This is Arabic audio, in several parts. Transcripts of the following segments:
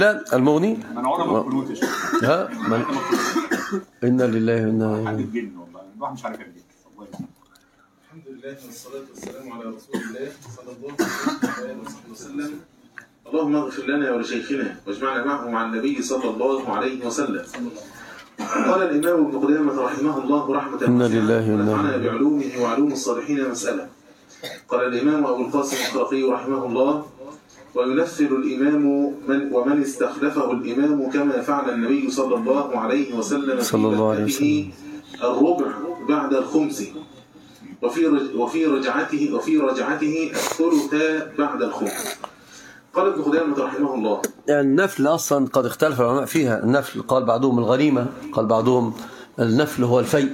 المغني منعونا من القنوت يا شيخ. ها إنا لله وإنا حد إليه. الجن والله الواحد مش عارف يعمل ايه. الحمد لله والصلاة والسلام على رسول الله صلى الله عليه وسلم. اللهم اغفر لنا ولشيخنا واجمعنا معه مع النبي صلى الله عليه وسلم. قال الإمام ابن قدامة رحمه الله رحمة إنا لله وإنا ونفعنا إليه. بعلومه وعلوم الصالحين مسألة. قال الإمام أبو القاسم الخرقي رحمه الله: وينفل الإمام ومن استخلفه الإمام كما فعل النبي صلى الله عليه وسلم صلى الله عليه وسلم الربع بعد الخمس، وفي رجعته الثلث بعد الخمس. قال ابن قدامة رحمه الله: يعني النفل أصلا قد اختلف العلماء فيها. النفل قال بعضهم الغنيمة، قال بعضهم النفل هو الفيء،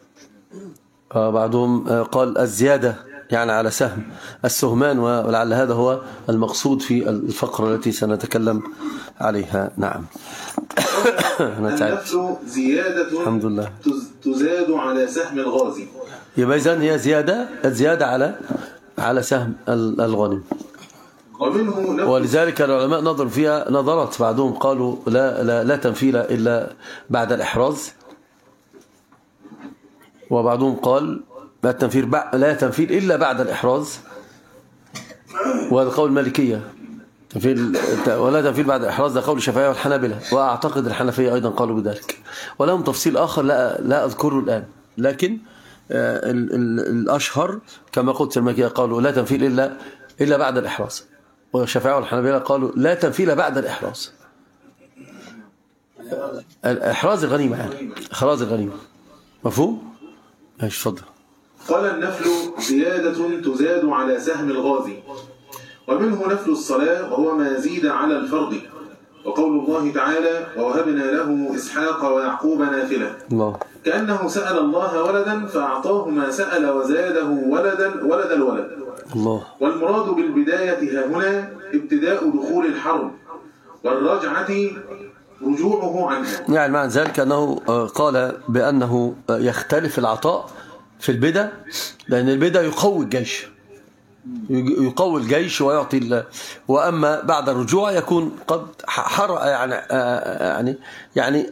بعضهم قال الزيادة يعني على سهم السهمان، ولعل هذا هو المقصود في الفقرة التي سنتكلم عليها. نعم. النفل زيادة الحمد لله تزاد على سهم الغازي. يبقى إذن هي زيادة على سهم الغنم. ولذلك العلماء نظروا فيها نظرات، بعضهم قالوا لا تنفيل إلا بعد الإحراز، وبعضهم قال لا تنفيل إلا بعد الإحراز، وهذا قول المالكية. ولا تنفيل بعد الإحراز ده قول الشافعية والحنابلة، وأعتقد الحنفية أيضا قالوا بذلك، ولهم تفصيل آخر لا أذكره الآن، لكن الأشهر كما قلت المالكية قالوا لا تنفيل إلا بعد الإحراز، والشافعية والحنابلة قالوا لا تنفيل بعد الإحراز. إحراز الغنيمة يعني إحراز الغنيمة. مفهوم؟ ماشي اتفضل. قال: النفل زيادة تزاد على سهم الغازي، ومنه نفل الصلاة وهو ما زيد على الفرض، وقول الله تعالى: ووهبنا له إسحاق ويعقوب نافلة، الله. كأنه سأل الله ولدا فأعطاه ما سأل وزاده ولد الولد. الله. والمراد بالبداية ها هنا ابتداء دخول الحرب، والرجعة رجوعه عنها. يعني معنى ذلك أنه قال بأنه يختلف العطاء في البدء، لأن البدء يقوي الجيش ويعطي وأما بعد الرجوع يكون قد حرق يعني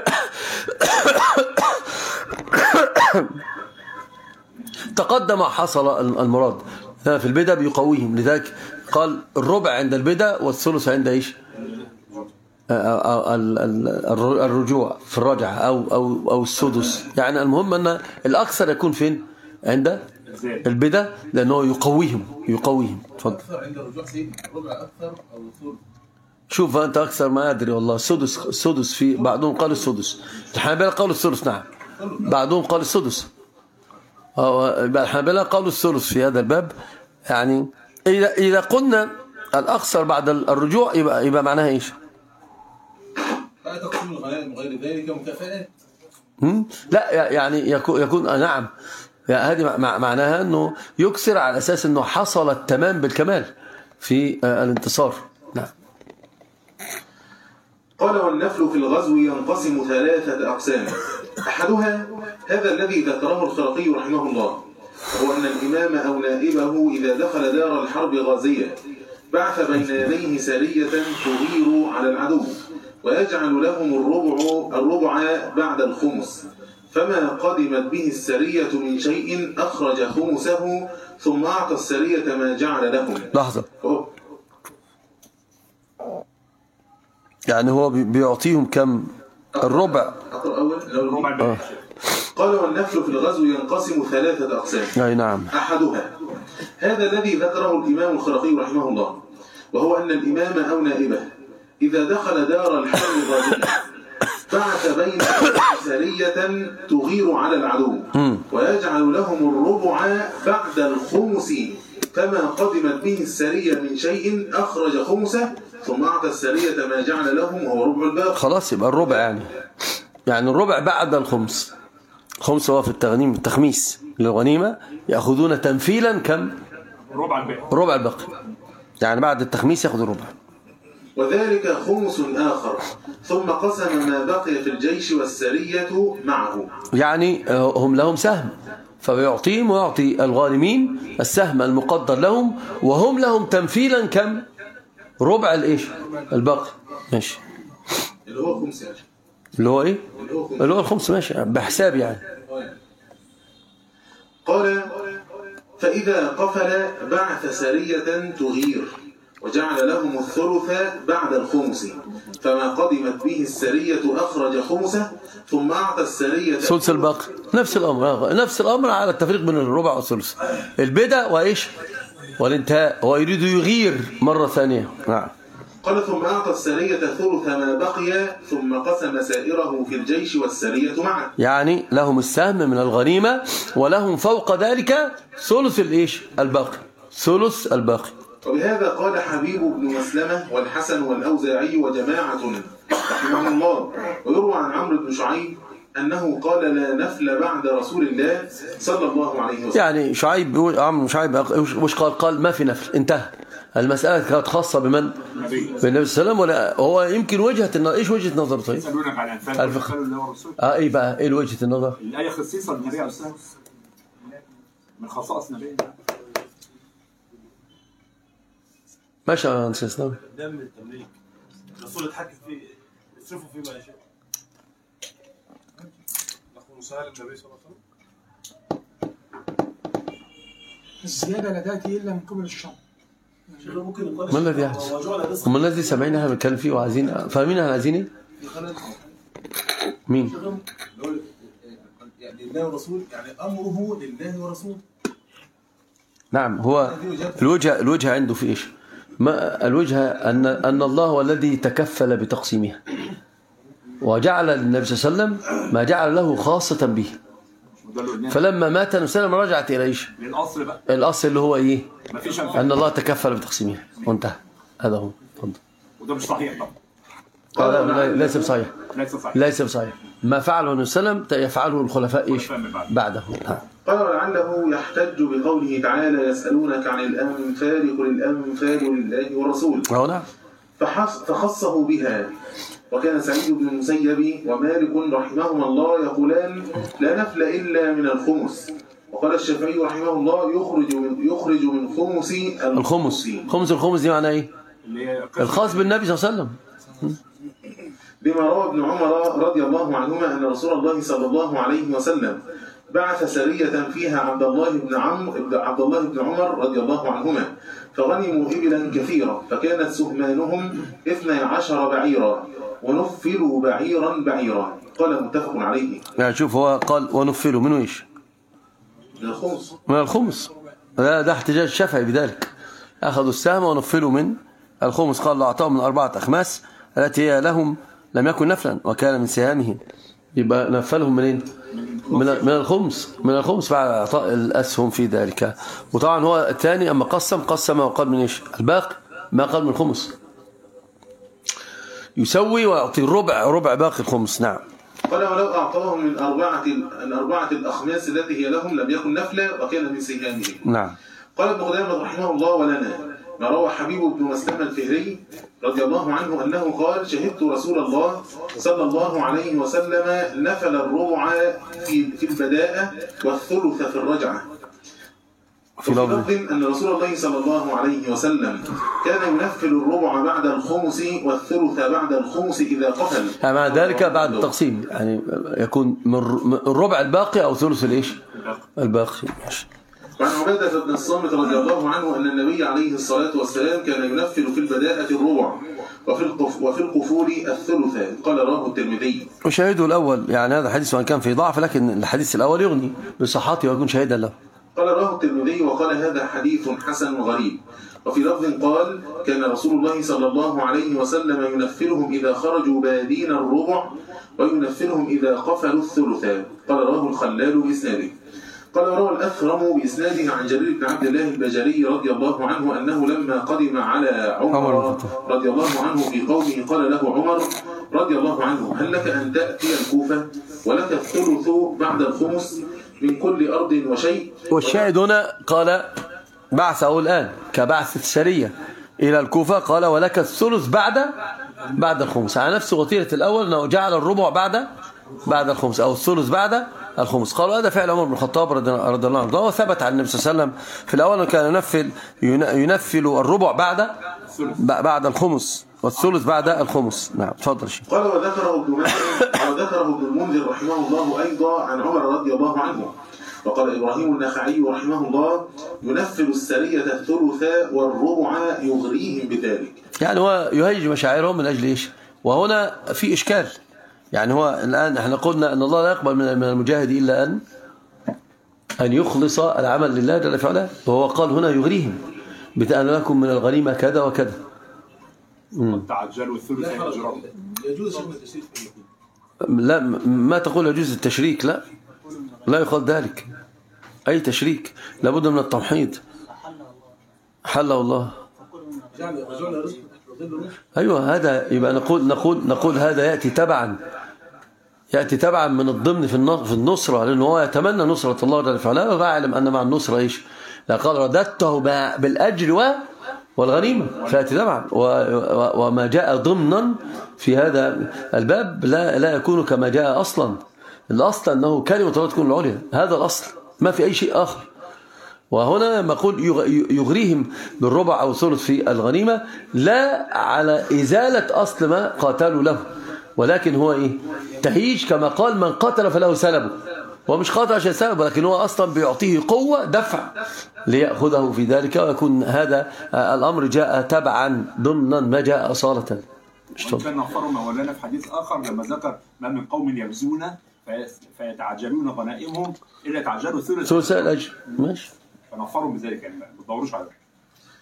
تقدم حصل المراد في البدء بيقويهم. لذلك قال الربع عند البدء والثلث عند ايش؟ الرجوع في الرجعة أو السدس. يعني المهم أن الأكثر يكون فين؟ عند البدء، لأنه يقويهم. تفضل. عند الرجوع سيد ربع أكثر أو ثلث. شوف أنت أكثر ما أدري والله. السدس في بعضهم قال السدس، الحنابلة قالوا الثلث. نعم. بعضهم قال السدس، الحنابلة قالوا الثلث في هذا الباب. يعني إذا قلنا الأكثر بعد الرجوع يبقى معناها إيش؟ تقسيم الغنائم وغير ذلك مكافآت. لا يعني يكون نعم، هذه معناها أنه يكسر على أساس أنه حصل التمام بالكمال في الانتصار. نعم. قال: والنفل في الغزو ينقسم 3 أقسام. أحدها هذا الذي ذكره الخرقي رحمه الله، وهو أن الإمام أو نائبه إذا دخل دار الحرب غازية بعث بين يديه سرية تغير على العدو، ويجعل لهم الربع بعد الخمس، فما قدمت به السرية من شيء أخرج خمسه، ثم أعطى السرية ما جعل لهم. لحظة، يعني هو بيعطيهم كم؟ الربع. الربع. قال: والنفل في الغزو ينقسم 3 أقسام. أي نعم. أحدها هذا الذي ذكره الإمام الخرقي رحمه الله، وهو أن الإمام أو نائبه إذا دخل دار الحرب غازية بعث بين سرية تغير على العدو، ويجعل لهم الربع بعد الخمس، فما قدمت به السرية من شيء أخرج خمسه، ثم أعطى السرية ما جعل لهم وهو ربع الباقي. خلاص يبقى الربع يعني الربع بعد الخمس. خمس هو في التخميس للغنيمة يأخذون تنفيلا كم؟ ربع الباقي. يعني بعد التخميس يأخذ الربع. وذلك خمس آخر، ثم قسم ما بقي في الجيش والسرية معه. يعني هم لهم سهم، فبيعطيهم ويعطي الغانمين السهم المقدر لهم، وهم لهم تنفيلا كم؟ ربع الايش؟ الباقي. ماشي. اللي هو خمس يعني. اللي هو ايه؟ اللي هو الخمس ماشي بحساب يعني. قال فإذا قفل بعث سرية تغير وجعل لهم الثلث بعد الخمس، فما قدمت به السرية أخرج خمسه ثم أعطى السرية ثلث الباقي. نفس الأمر على التفريق بين الربع والثلث. البدء وإيش والانتهاء، هو يريد يغير مرة ثانية. نعم. قال ثم أعطى السرية ثلث ما بقي ثم قسم سائره في الجيش والسرية معه، يعني لهم السهم من الغنيمة ولهم فوق ذلك ثلث الإيش الباقي، ثلث الباقي. وبهذا قال حبيب بن مسلمة والحسن والأوزاعي وجماعة رحمه الله. ويروى عن عمرو بن شعيب أنه قال لا نفل بعد رسول الله صلى الله عليه وسلم. يعني عمرو بن شعيب وش قال ما في نفل، انتهى. المسألة كانت خاصة بمن؟ بالنبي صلى الله عليه وسلم. ولا هو يمكن ايش وجهة نظر؟ طيب يسألونك عن الأنفال اللي هو الرسول. ايه بقى ايه وجهة النظر؟ الآية خصيصة بالنبي عليه الصلاة والسلام من خصائص النبي. ماشي يا أنس إسلام. دم التمليك الرسول اتحكم فيه يصرفوا فيه ما يشاء. نقول سهل النبي صلى الله عليه وسلم الزيادة لا تأتي إلا من قبل الشر. ما الذي يحدث؟ هم الناس دي سامعين احنا بنتكلم فيه وعايزين فاهمين احنا عايزين ايه؟ مين؟ يعني الله ورسول، يعني أمره لله ورسوله. نعم. هو الوجهة عنده في ايش؟ ما الوجهة أن الله هو الذي تكفل بتقسيمها وجعل للنبي صلى الله عليه وسلم ما جعل له خاصة به. فلما مات النبي صلى الله عليه وسلم رجعت إلى ايش؟ للأصل بقى. الأصل اللي هو ايه؟ أن الله تكفل بتقسيمها وانتهى. هذا هو. تفضل. وده مش صحيح طبعا. ليس بصحيح. ليس بصحيح. ما فعله النبي صلى الله عليه وسلم يفعله الخلفاء ايش؟ بعده. قال ولعله يحتج بقوله تعالى يسألونك عن الأنفال قل الأنفال لله والرسول. نعم. فخصه بها. وكان سعيد بن المسيب ومالك رحمهما الله يقولان لا نفل إلا من الخمس. وقال الشافعي رحمه الله يخرج من خمس الخمس دي معناه ايه؟ الخاص بالنبي صلى الله عليه وسلم. لما روى ابن عمر رضي الله عنهما أن رسول الله صلى الله عليه وسلم بعث سرية فيها عبد الله بن عمر رضي الله عنهما فغنموا إبلا كثيرة فكانت سهمانهم 12 بعيرا ونفلوا بعيرا. قال متفق عليه. يعني شوف هو قال ونفلوا من ايش؟ من الخمس. ده احتجاج الشافعي بذلك. أخذوا السهم ونفلوا من الخمس. قال أعطاهم من 4 أخماس التي هي لهم لم يكن نفلا وكان من سهامهم. يبقى نفلهم منين؟ من الخمس بعد اعطاء الاسهم في ذلك. وطبعا هو الثاني اما قسم وقال من ايش؟ الباقي ما قال من الخمس يسوي ويعطي ربع باقي الخمس. نعم. قال ولو اعطاهم من الاربعه الاخماس التي هي لهم لم يكن نفلا وكان من سهامهم. نعم. قال ابن قدامة رحمه الله ولنا ما روى حبيب بن مسلمة الفهري رضي الله عنه أنه قال شهدت رسول الله صلى الله عليه وسلم نفل الربع في البداءة والثلث في الرجعة. في لفظ أن رسول الله صلى الله عليه وسلم كان ينفل الربع بعد الخمس والثلث بعد الخمس إذا قفل. مع ذلك بعد التقسيم يعني يكون من الربع الباقي أو ثلث الإيش؟ الباقي. وعن عبادة بن الصامت رضي الله عنه أن النبي عليه الصلاة والسلام كان ينفل في البداءة الربع وفي القفول الثلث. قال رواه الترمذي. وشاهده الأول يعني هذا حديث وأن كان في ضعف لكن الحديث الأول يغني بصحته ويكون شاهدا له. قال رواه الترمذي وقال هذا حديث حسن غريب. وفي لفظ قال كان رسول الله صلى الله عليه وسلم ينفلهم إذا خرجوا بادين الربع وينفلهم إذا قفلوا الثلث. قال رواه الخلال بإسناده. قال وروى الأثرم بإسناده عن جرير بن عبد الله البجلي رضي الله عنه أنه لما قدم على عمر رضي الله عنه في قومه قال له عمر رضي الله عنه هل لك أن تأتي الكوفة ولك الثلث بعد الخمس من كل أرض وشيء. والشاهد هنا قال بعثه الآن كبعث السرية إلى الكوفة قال ولك الثلث بعد الخمس على نفس وطيرة الأول أنه جعل الربع بعد الخمس أو الثلث بعد الخمس. قالوا هذا فعل عمر بن الخطاب رضي الله عنه وثبت عن النبي صلى الله عليه وسلم في الأول كان ينفل الربع بعد الخمس والثلث بعد الخمس. نعم اتفضل شيخ. قال وذكره ابن المنذر رحمه الله أيضا عن عمر رضي الله عنه. وقال إبراهيم النخعي رحمه الله ينفذ السرية الثلث والربع يغريهم بذلك. يعني هو يهيج مشاعرهم من أجل إيش؟ وهنا في إشكال. يعني هو الآن احنا قلنا أن الله لا يقبل من المجاهد إلا أن يخلص العمل لله جل وعلا، وهو قال هنا يغريهم بأن لكم من الغنيمة كذا وكذا. تعجلوا الثلث أجرهم. يجوز شغل التشريك؟ لا، ما تقول يجوز التشريك، لا يقال ذلك. أي تشريك لابد من التوحيد. حله الله. أيوة، هذا يبقى نقول هذا يأتي تبعا من الضمن في النصرة، لأنه هو يتمنى نصرة الله جل وعلا، ويعلم أن مع النصرة إيش؟ لا قال رددته بالأجر والغنيمة، فيأتي تبعا. وما جاء ضمنا في هذا الباب لا يكون كما جاء أصلا. الأصل أنه كلمة الله تكون العليا، هذا الأصل، ما في أي شيء آخر. وهنا لما أقول يغريهم بالربع أو ثلث في الغنيمة، لا على إزالة أصل ما قاتلوا له، ولكن هو إيه؟ تهيج، كما قال من قتل فله سلبه. هو مش قاتل عشان سلبه، لكن هو أصلا بيعطيه قوة دفع ليأخذه في ذلك، ويكون هذا الأمر جاء تبعا ضمنا ما جاء أصالة. كان نفر مولانا في حديث آخر لما ذكر ما من قوم يغزون فيتعجلون غنائمهم إلا تعجلوا ثلث الأجر. ماشي. فنفرهم بذلك، يعني ما تدوروش على ذلك.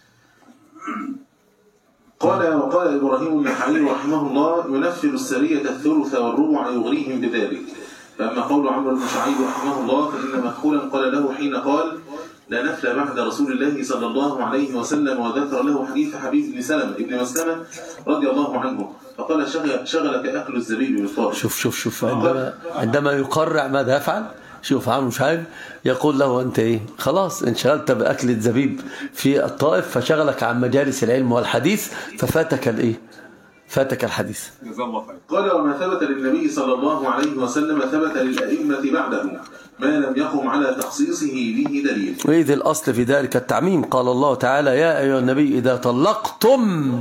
وقال إبراهيم النخعي رحمه الله ينفذ السرية الثلث والربع يغريهم بذلك. فأما قول عمرو بن شعيب رحمه الله فإن مكحولا قال له حين قال لا نفل بعد رسول الله صلى الله عليه وسلم، وذكر له حديث حبيب بن سلمة ابن مسلمة رضي الله عنه، فقال شغلك أكل الزبيب بالطائف. شوف عندما يقرع ماذا يفعل. شوف عمرو مش عارف، يقول له أنت إيه؟ خلاص انشغلت بأكل الزبيب في الطائف، فشغلك عن مجالس العلم والحديث، ففاتك الإيه؟ فاتك الحديث. قال وما ثبت للنبي صلى الله عليه وسلم ثبت للأئمة بعده ما لم يقم على تخصيصه به دليل. وإذ الأصل في ذلك التعميم. قال الله تعالى يا أيها النبي إذا طلقتم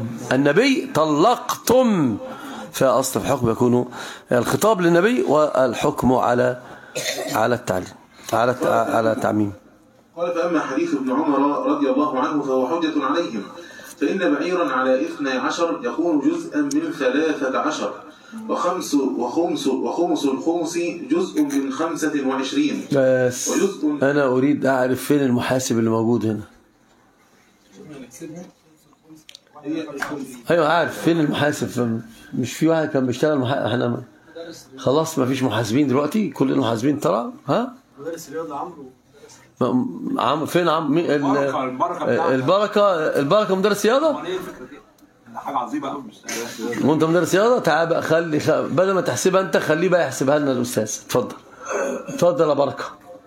فأصل في حكم يكون الخطاب للنبي والحكم على التعليم على التعميم. قال فأما حديث ابن عمر رضي الله عنه فهو حجة عليهم، فإن بعيرا على 12 يكون جزءا من 13، وخمس الخمس جزء من 25. بس أنا أريد أعرف فين المحاسب اللي موجود هنا. أيوة عارف فين المحاسب. مش في واحد كان بيشتغل احنا خلاص ما فيش محاسبين دلوقتي، كلنا محاسبين ترى. ها مدرس الرياضة عمرو فين البركة مدرس رياضة. حاجة عظيمة قوي. وانت مدرس رياضة، تعال بقى خلي بدل ما تحسبها انت خليه بقى يحسبها لنا الأستاذ. اتفضل يا بركة.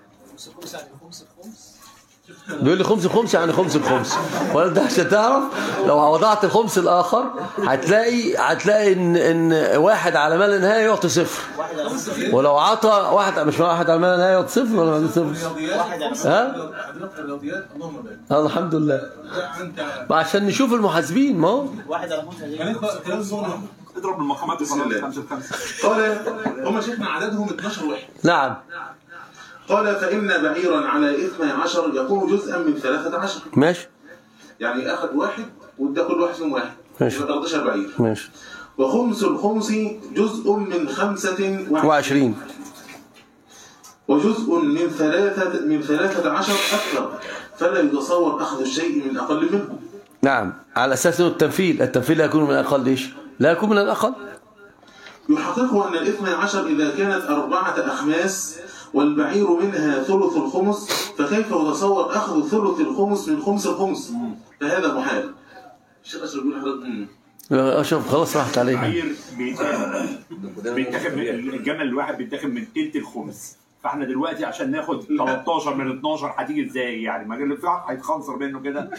بيقول لي خمس يعني خمس. ولا انت عشان تعرف لو وضعت الخمس الآخر هتلاقي ان واحد على ما لا نهاية يعطي صفر، ولو عطى واحد مش واحد على ما لا نهاية يعطي صفر ولا يعطي صفر. ها؟ الله الحمد لله. عشان نشوف المحاسبين. ما هو واحد على 5 اضرب المقامات 5. قال هم شفنا عددهم 12 واحد. نعم. قال فإن بعيرا على 12 يكون جزءا من 13. ماشي. يعني أخذ واحد وادى كل واحد فيهم واحد. ماشي. 13 بعير. ماشي. وخمس الخمس جزء من 25. وجزء من 13 أكثر، فلا يتصور أخذ الشيء من أقل منه. نعم، على أساس أنه التنفيل لا يكون من الأقل. إيش؟ لا يكون من الأقل. يحققه أن 12 إذا كانت 4 أخماس والبعير منها ثلث الخمس، فكيف يتصور أخذ ثلث الخمس من خمس الخمس؟ فهذا محال. الشيخ أشرف يقول حضرتك أشرف خلاص راحت عليه. البعير بيتاخد الجمل الواحد بيتاخد من تلت الخمس، فاحنا دلوقتي عشان ناخد 13 من 12 هتيجي ازاي يعني؟ ما اللي فيه هيتخنصر منه كده.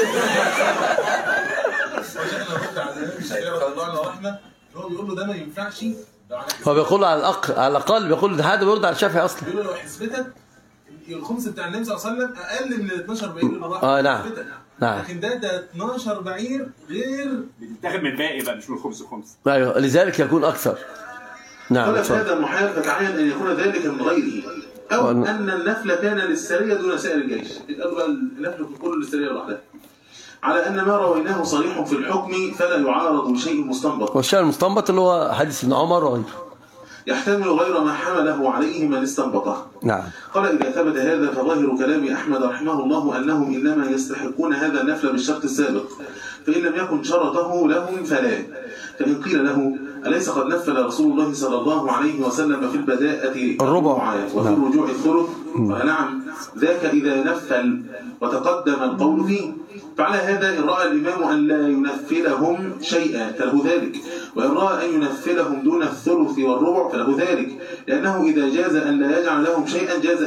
هو بيقول له ده ما ينفعش. هو بيقول على الاقل بيقول ده حد بيرد على الشافعي اصلا. بيقول له لو حسبتك الخمس بتاع النبي صلى الله عليه وسلم اقل من ال 12 بعير اللي راح. نعم. نعم. لكن ده 12 بعير غير بتتاخد من الباقي بقى مش من الخمس الخمس. ايوه لذلك يكون اكثر. نعم. قال هذا محال فتعين ان يكون ذلك من غيره او ان النفل كان للسريه دون سائر الجيش. يبقى النفل كله للسريه لوحدها. على ان ما رويناه صريح في الحكم فلا يعارض بشيء مستنبط. والشيء المستنبط اللي هو حديث ابن عمر وغيره. يحتمل غير ما حمله عليه من استنبطه. نعم. قال إذا ثبت هذا فظاهر كلام أحمد رحمه الله أنهم إنما يستحقون هذا النفل بالشرط السابق، فإن لم يكن شرطه لهم فلا. فإن قيل له أليس قد نفل رسول الله صلى الله عليه وسلم في البداءة الربع وفي الرجوع الثلث؟ قال نعم ذاك إذا نفل وتقدم القول فيه. فعلى هذا إن رأى الإمام أن لا ينفلهم شيئا فله ذلك، وإن رأى أن ينفلهم دون الثلث والربع فله ذلك، لأنه إذا جاز أن لا يجعل لهم شيئا جاز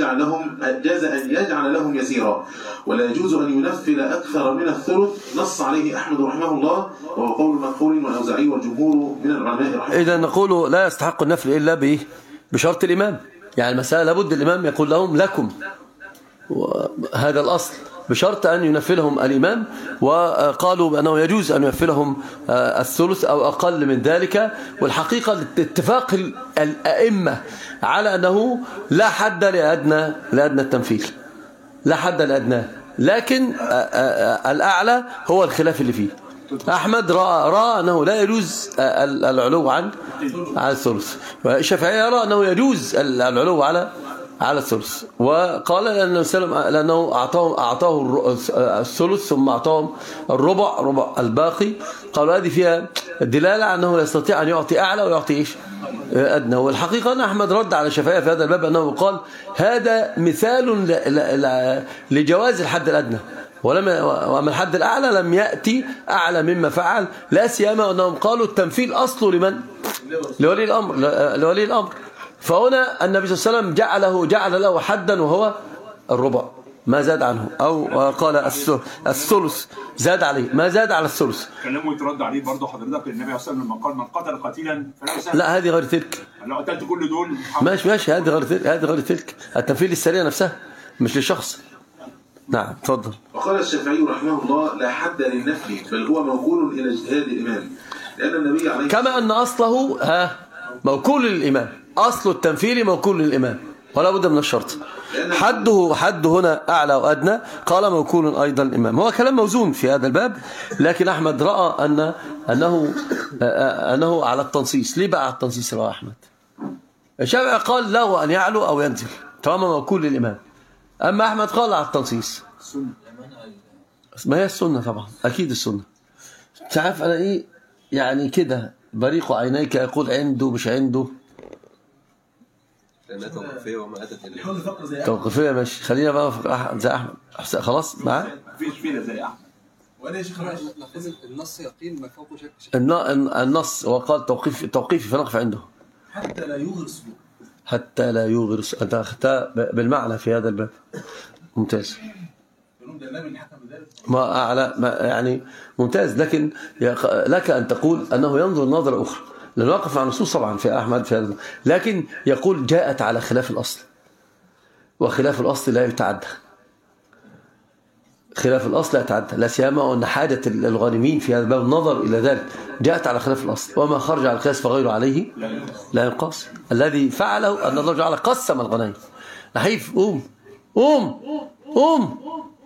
أن يجعل لهم يسيرا، ولا يجوز أن ينفل أكثر من الثلث. نص عليه أحمد رحمه الله وهو قول مقبول والأوزاعي والجمهور من العلماء رحمه الله. إذا نقول لا يستحق النفل إلا بشرط الإمام، يعني المسألة لابد الإمام يقول لهم لكم، هذا الأصل، بشرط أن ينفلهم الإمام. وقالوا بأنه يجوز أن ينفلهم الثلث أو أقل من ذلك. والحقيقة اتفاق الأئمة على أنه لا حد لأدنى التنفيل، لا حد لأدناه، لكن الأعلى هو الخلاف اللي فيه. أحمد رأى أنه لا يجوز العلو عن الثلث، والشافعي يرى أنه يجوز العلو على الثلث. وقال لأنه أعطاه الثلث ثم أعطاهم ربع الباقي. قالوا هذه فيها الدلالة على أنه يستطيع أن يعطي أعلى ويعطي إيش أدنى. والحقيقة أن أحمد رد على الشافعي في هذا الباب أنه قال هذا مثال لجواز الحد الأدنى، وأما الحد الأعلى لم يأتي أعلى مما فعل، لا سيما أنهم قالوا التنفيل أصله لمن؟ لولي الأمر. فهنا النبي صلى الله عليه وسلم جعل له حدا وهو الربع، ما زاد عنه، أو قال الثلث زاد عليه، ما زاد على الثلث. كلامه يترد عليه برضه حضرتك النبي صلى الله عليه وسلم لما قال من قتل قتيلا فلا يسهل. لا هذه غير تلك. لو قتلت كل دول ماشي هذه غير تلك. التنفيذ للسرية نفسها مش للشخص. نعم تفضل. وقال الشافعي رحمه الله لا حد للنفل بل هو موكول إلى اجتهاد الإمام، لأن النبي عليه كما أن أصله موكول للإمام، أصل التنفيذ موكول للإمام ولا بد من الشرط. حد هنا أعلى وأدنى، قال موكول أيضا الإمام. هو كلام موزون في هذا الباب، لكن أحمد رأى أنه على التنصيص. ليه بقى على التنصيص رأى أحمد؟ الشافعي قال له أن يعلو أو ينزل طالما موكول للإمام، أما أحمد قال على التنصيص. ما هي السنة طبعا، أكيد السنة. مش عارف أنا إيه يعني كده بريق عينيك يقول عنده مش عنده. لأنها توقفية وما أتت إليه. توقفية ماشي، خلينا بقى زي أحمد خلاص معاه. مفيش فينا زي أحمد. وأنا يا شيخ النص يقين ما فوقه شك. النص وقال توقيفي فنقف عنده. حتى لا يغر سلوك. حتى لا يغر سلوك. أنت أخذتها بالمعنى في هذا الباب. ممتاز. ما أعلى يعني ممتاز، لكن لك أن تقول أنه ينظر نظرة أخرى، لأنه واقف على نصوص طبعا في أحمد في هذا، لكن يقول جاءت على خلاف الأصل، وخلاف الأصل لا يتعدى. خلاف الأصل لا يتعدى، لا سيما أن حاجة الغانمين في هذا الباب النظر إلى ذلك. جاءت على خلاف الأصل، وما خرج على القياس فغيره عليه لا ينقاس. الذي فعله أن الله جعل قسم الغنائم. نحيف قوم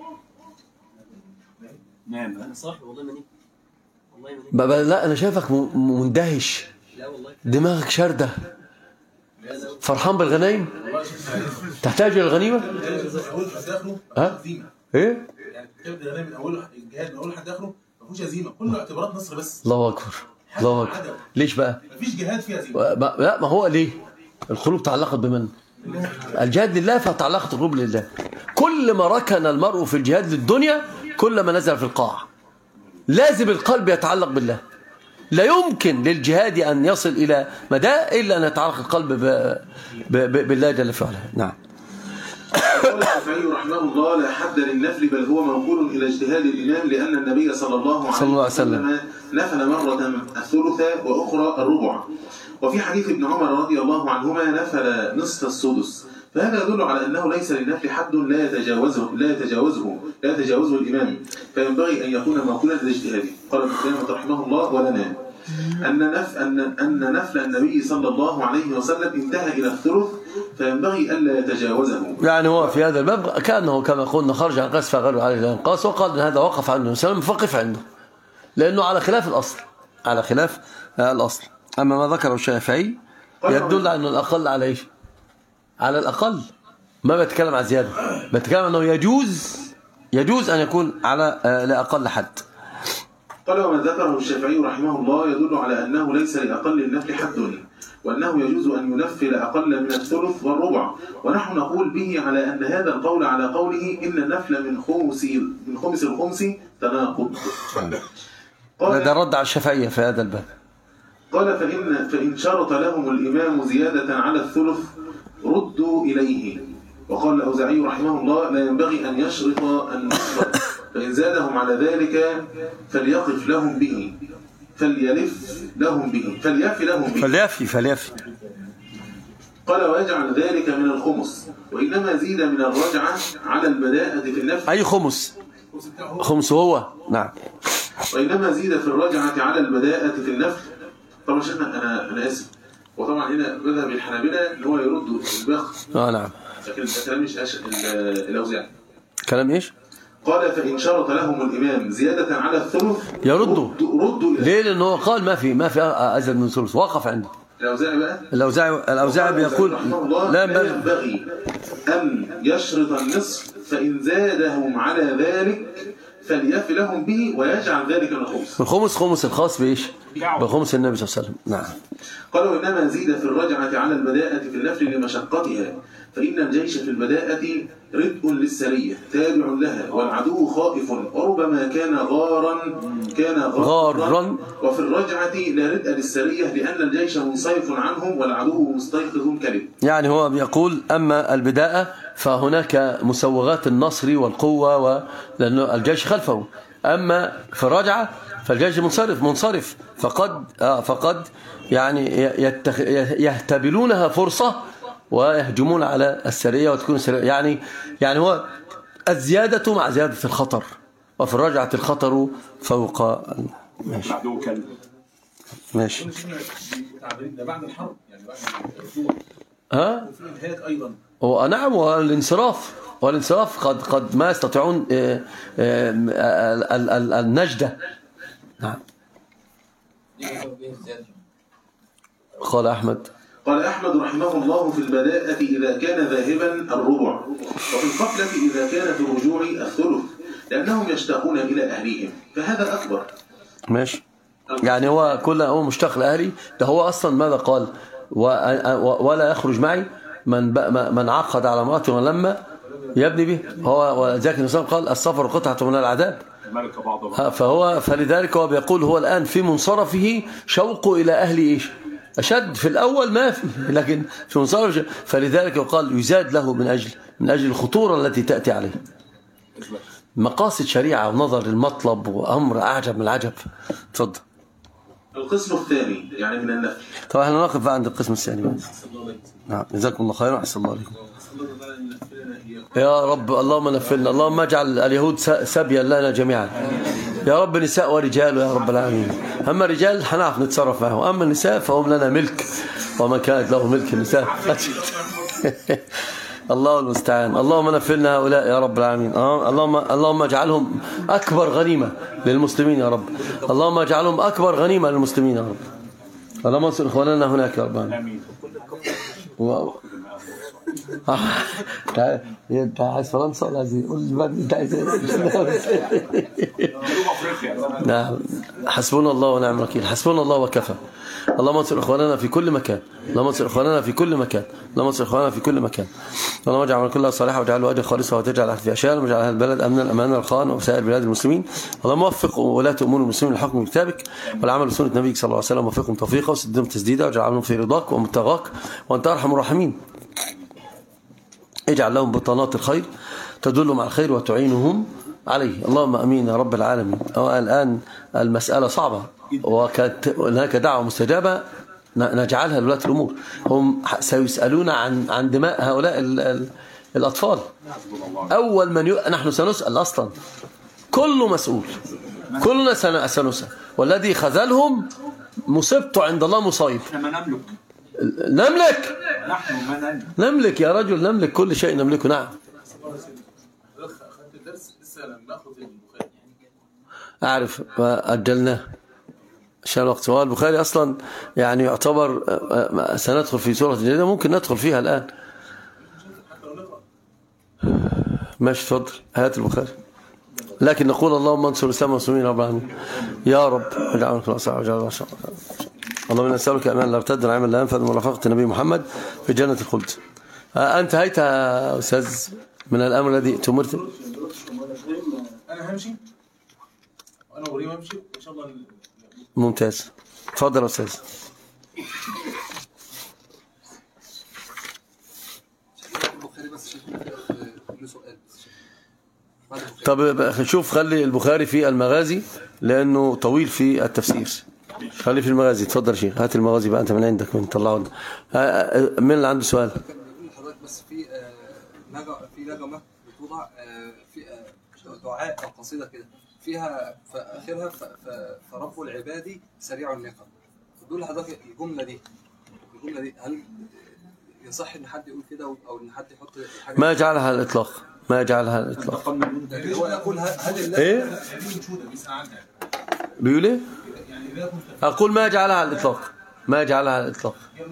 نعم صح والله ماني لا أنا شايفك مندهش، دماغك شردة، فرحان بالغنائم. تحتاج إلى الغنيمة؟ ها؟ إيه؟ يعني كتاب الغنائم من أوله الجهاد من أول حد آخره ما فيهوش هزيمة، كله اعتبارات نصر بس. الله أكبر. ليش بقى؟ مفيش جهاد فيه هزيمة. لا ما هو ليه؟ القلوب تعلقت بمن؟ الجهاد لله، فتعلقت القلوب لله. كل ما ركن المرء في الجهاد للدنيا كل ما نزل في القاع. لازم القلب يتعلق بالله، لا يمكن للجهاد أن يصل إلى مدى إلا أن يتعلق القلب بالله جل في علاه. نعم. قال الشافعي رحمه الله لا حد للنفل بل هو موكول إلى اجتهاد الإمام، لأن النبي صلى الله عليه وسلم نفل مرة الثلث وأخرى الربع. وفي حديث ابن عمر رضي الله عنهما نفل نصف السدس، فهذا يدل على أنه ليس للنفل حد لا يتجاوزه الإمام، فينبغي أن يكون معقولا لاجتهاده. قال ابن قدامة رحمه الله: ولنا أن نفل النبي صلى الله عليه وسلم انتهى إلى الثلث، فينبغي ألا يتجاوزه. يعني هو في هذا الباب كأنه كما قلنا خرج عن قاس فغلوا عليه الانقاص، وقال ان هذا وقف عنه وسلم فقف عنده، لأنه على خلاف الأصل، على خلاف الأصل. أما ما ذكره الشافعي يدل على أن الأقل على إيش؟ على الأقل، ما بتكلم عن زيادة، بتكلم أنه يجوز أن يكون على لأقل حد. قال: وما ذكره الشافعي رحمه الله يدل على أنه ليس لأقل النفل حد، وأنه يجوز أن ينفل أقل من الثلث والربع، ونحن نقول به على أن هذا القول على قوله إن النفل من خمس الخمس تناقض. هذا رد على الشافعية في هذا الباب. قال: فإن شرط لهم الإمام زيادة على الثلث ردوا إليه. وقال الأوزاعي رحمه الله: لا ينبغي أن يشرط النصف، فإن زادهم على ذلك فليقف لهم به، فليلف لهم به، فليفي. قال: ويجعل ذلك من الخمس، وإنما زيد من الرجعة على البداءة في النفل. أي خمس هو؟ نعم. وإنما زيد في الرجعة على البداءة في النفل. طبعا شيخنا أنا آسف، وطبعا هنا مذهب الحنابلة إن هو يرد الباقي. نعم. لكن الكلام مش الأوزاعي. كلام إيش؟ قال: فإن شرط لهم الإمام زيادة على الثلث يردوا. ردوا. ليه؟ لأنه قال ما في أزيد من ثلث، وقف عنده. الأوزاعي بيقول لا ينبغي أن يشرط النصف، فإن زادهم على ذلك فليف لهم به، ويجعل ذلك من الخمس. الخمس خمس الخاص بإيش؟ بخمس النبي صلى الله عليه وسلم. نعم. قالوا: إنما زيد في الرجعة على البداءة في النفل لمشقتها، فإن الجيش في البداءة ردء للسرية تابع لها، والعدو خائف وربما كان غارا، وفي الرجعة لا ردء للسرية لأن الجيش منصرف عنهم والعدو مستيقظ كذب. يعني هو بيقول أما البداءة فهناك مسوغات النصر والقوة لأن الجيش خلفه، أما في الرجعة فالجيش منصرف فقد يعني يهتبلونها فرصة ويهجمون على السرية وتكون السرية يعني هو الزيادة مع زيادة الخطر، وفي الرجعة الخطر فوق. ماشي. ده بعد الحرب يعني بعد وفي الانتهاك أيضا. نعم. والانصراف قد ما يستطيعون النجدة. نعم. قال أحمد رحمه الله: في البداءة إذا كان ذاهبا الربع، وفي القفلة إذا كان في الرجوع الثلث، لأنهم يشتاقون إلى أهليهم، فهذا أكبر. ماشي. يعني هو مشتاق لأهلي. ده هو أصلا ماذا قال؟ ولا يخرج معي من عقد على امرأته ولما يبني به. هو وذلك النبي قال: السفر قطعة من العذاب. فلذلك هو بيقول هو الآن في منصرفه شوق إلى أهل إيش أشد. في الأول ما في، لكن في منصرف. فلذلك يقال يزاد له من أجل الخطورة التي تأتي عليه. مقاصد شريعة ونظر للمطلب وأمر أعجب من العجب. تفضل. القسم الثاني يعني من النفل. طبعا احنا نقف بقى عند القسم الثاني. نعم. جزاكم الله خيرا. أحسن الله عليكم. يا رب اللهم نفلنا، اللهم اجعل اليهود سبيا لنا جميعا يا رب، نساء ورجال يا رب العالمين. أما الرجال هنعرف نتصرف معهم، أما النساء فهم لنا ملك، ومن كانت له ملك النساء الله المستعان. اللهم نفلنا هؤلاء يا رب العالمين. اللهم اجعلهم أكبر غنيمة للمسلمين يا رب. اللهم اجعلهم أكبر غنيمة للمسلمين يا رب. اللهم انصر إخواننا هناك يا رب العالمين. انت عايز فرنسا ولا عايز قول لي انت عايز نعم. حسبنا الله ونعم الوكيل. حسبنا الله وكفى. اللهم انصر اخواننا في كل مكان. اللهم انصر اخواننا في كل مكان. اللهم انصر اخواننا في كل مكان. اللهم اجعل من كلها صالحه واجعله وجه خالصه وتجعل في اشياء واجعل هذا البلد امنا امانا رخاء وسائر بلاد المسلمين. اللهم وفق ولاة امور المسلمين للحكم بكتابك والعمل بسنه نبيك صلى الله عليه وسلم. وفقهم توفيقا وسددهم تسديدا واجعلهم في رضاك ومبتغاك وانت ارحم الراحمين. اجعل لهم بطانات الخير تدلهم على الخير وتعينهم عليه. اللهم امين يا رب العالمين. الان المساله صعبه وكانت هناك دعوه مستجابه نجعلها لولاة الأمور. هم سيسألون عن دماء هؤلاء الأطفال. أول من نحن سنسأل أصلا، كل مسؤول، كلنا سنسأل، والذي خذلهم مصيبته عند الله مصيب. احنا ما نملك نحن ما نملك يا رجل، نملك كل شيء نملكه. نعم. خدت الدرس لسه لم ناخذ البخاري. أعرف، أجلناه عشان الوقت. سؤال البخاري أصلا يعني يعتبر سندخل في سورة جديدة، ممكن ندخل فيها الآن. ماشي، اتفضل هات البخاري. لكن نقول اللهم انصر الإسلام والمسلمين رب العالمين يا رب، اجعلنا خلاص اجعلنا شاء الله. اللهم نسألك أمان لا ارتد العمل لا ينفذ مرافقة النبي محمد في جنة الخلد. انتهيت يا أستاذ من الأمر الذي تمرت؟ انا همشي، انا وريم همشي ان شاء الله. ممتاز، اتفضل يا أستاذ. البخاري بس شوف له سؤال بس. طب شوف، خلي البخاري في المغازي لأنه طويل في التفسير، خلي في المغازي. اتفضل يا شيخ، هات المغازي بقى، أنت من عندك من طلعوا. مين اللي عنده سؤال؟ حضرتك بس في نغمة بتوضع في دعاء أو قصيدة كده فيها في آخرها فرب العباد سريع النقم. بقول لحضرتك الجملة دي هل يصح إن حد يقول كده أو إن حد يحط حاجة؟ ما جعلها على الإطلاق، ما جعلها على الإطلاق. هو يقول هل إيه؟ بيقول إيه؟ أقول ما جعلها على الإطلاق، ما جعلها على الإطلاق.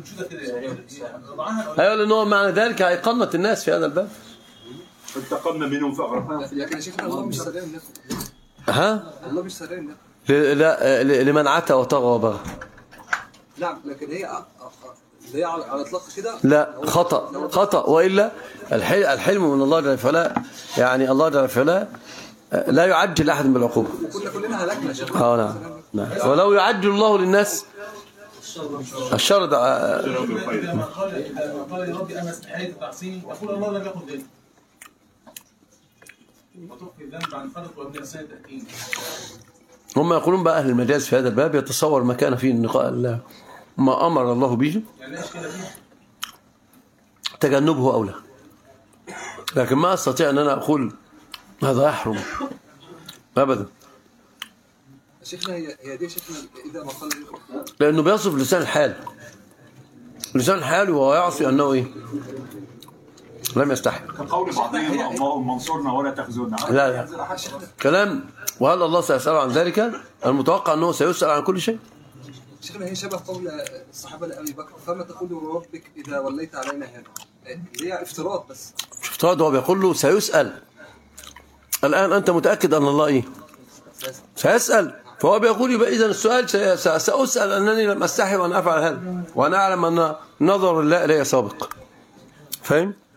أيوة، لأنه معنى ذلك هيقنط الناس في هذا الباب. انتقمنا منهم فأغرقناهم. لكن يا شيخنا الله مش سريع النقم. ها؟ الله مش سريع النقم. لا، لمن عتى وطغى وبغى. نعم، لكن هي على الاطلاق كده لا، خطأ. وإلا الحلم من الله جل وعلا، يعني الله جل وعلا لا يعجل أحد بالعقوبة. كلنا هلكنا يا شيخ. نعم. ولو يعجل الله للناس الشر لما قال يا ربي أنا استحييت تعصيني، يقول الله لم يقل ذلك. وتخفي الذنب عن فرق وابن السنة تأتين. هم يقولون بقى أهل المجاز في هذا الباب يتصور ما كان فيه ما أمر الله به تجنبه أولى، لكن ما أستطيع أن أنا أقول هذا يحرم أبدا. شيخنا هي دي شيخنا إذا ما قال لأنه بيصف لسان الحال وهو يعصي أنه إيه؟ لم يستحي. كقول بعضهم اللهم انصرنا ولا تخذلنا. لا كلام. وهل الله سيسأل عن ذلك؟ المتوقع أنه سيسأل عن كل شيء. شيخنا هي شبه قول الصحابة لأبي بكر فما تقول ربك إذا وليت علينا هذا. هي افتراض بس. افتراض، هو بيقول له سيسأل. الآن أنت متأكد أن الله إيه؟ سيسأل. فهو بيقول يبقى إذن السؤال سأسأل أنني لم أستحي وأن أفعل هذا، وأنا أعلم أن نظر الله إلي سابق. فاهم؟